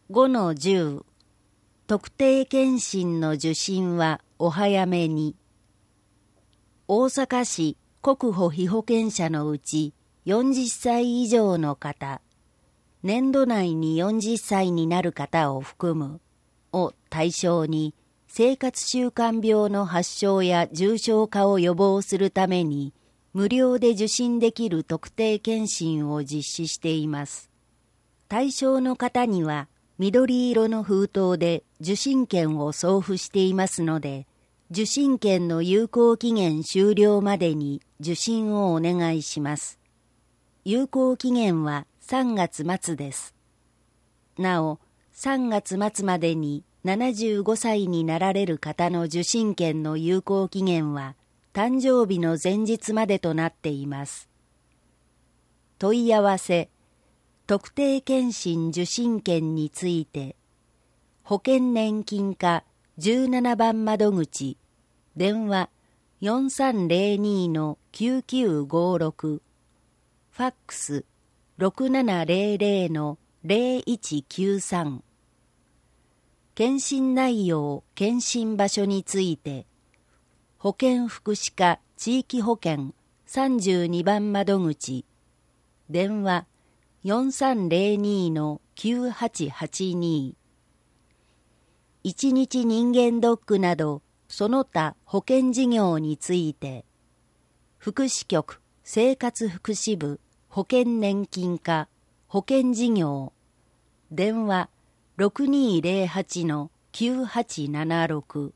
5-10特定健診の受診はお早めに。大阪市国保被保険者のうち40歳以上の方、年度内に40歳になる方を含むを対象に、生活習慣病の発症や重症化を予防するために無料で受診できる特定健診を実施しています。対象の方には緑色の封筒で受診券を送付していますので、受診券の有効期限終了までに受診をお願いします。有効期限は3月末です。なお、3月末までに75歳になられる方の受診券の有効期限は誕生日の前日までとなっています。問い合わせ、特定健診受診券について、保険年金課17番窓口、電話4302-9956、ファックス6700-0193。検診内容、検診場所について、保健福祉課地域保険32番窓口、電話4302-9882。一日人間ドックなどその他保険事業について、福祉局生活福祉部保険年金課保険事業、電話6208-9876。